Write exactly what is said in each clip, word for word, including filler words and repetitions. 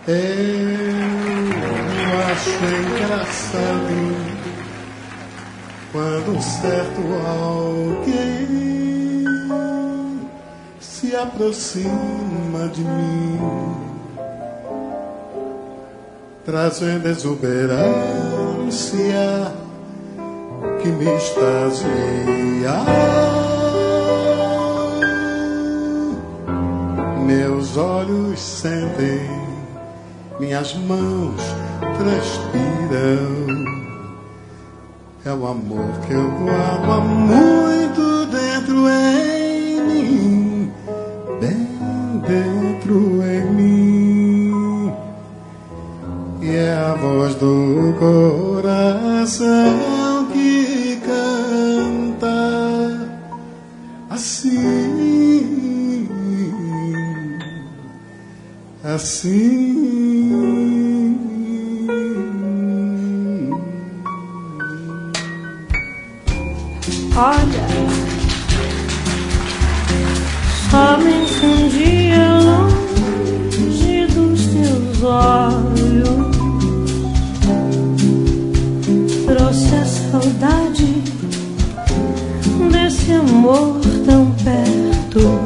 Eu acho engraçado quando um certo alguém se aproxima de mim, trazendo exuberância que me extasia. Meus olhos sentem, minhas mãos transpiram. É o amor que eu guardo há muito dentro em mim, bem dentro em mim. E é a voz do coração que canta assim, assim. Olha, somente um dia longe dos teus olhos trouxe a saudade desse amor tão perto,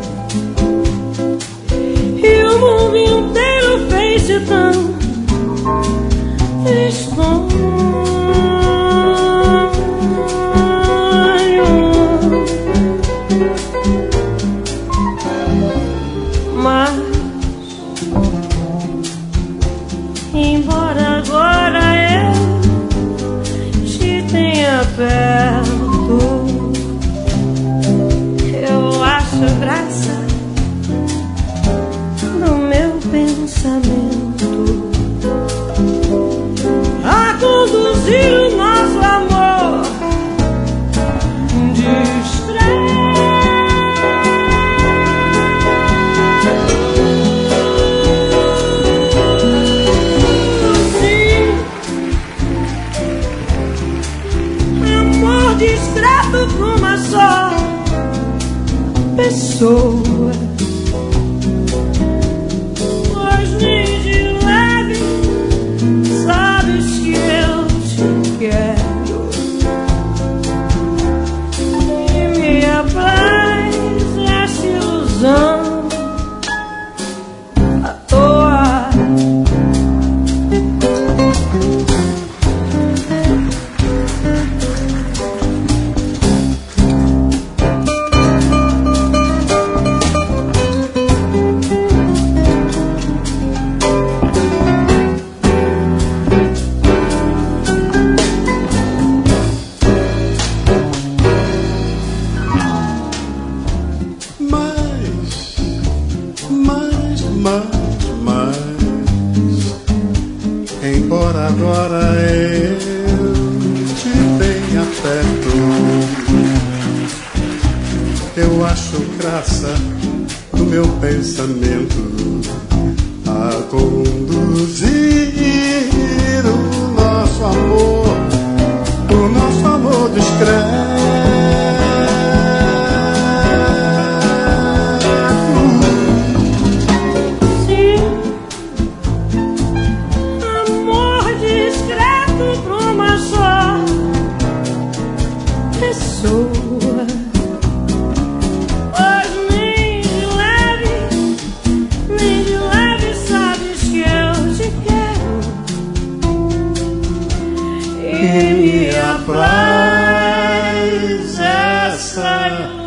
e o mundo inteiro fez-se tão estranho. Embora agora eu te tenha perto, eu acho graça no meu pensamento a conduzir o nosso amor de discreto pra uma só pessoa, pois nem de leve sabes que eu te quero, e me apraz essa ilusão à toa. Embora agora eu te tenha perto, eu acho graça no meu pensamento a conduzir o nosso amor, o nosso amor discreto. Pois nem de leve, nem de leve sabes que eu te quero, e me apraz essa